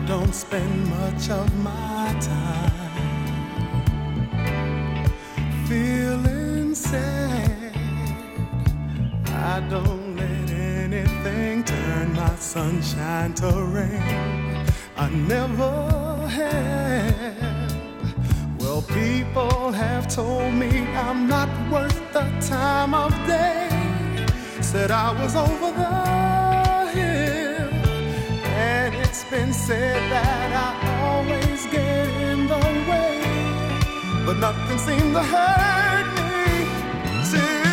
don't spend much of my time feeling sad. I don't let anything turn my sunshine to rain. I never have. Well, people have told me I'm not worth the time of day. Said I was over the hill. And it's been said that I always get in the way, but nothing seemed to hurt me till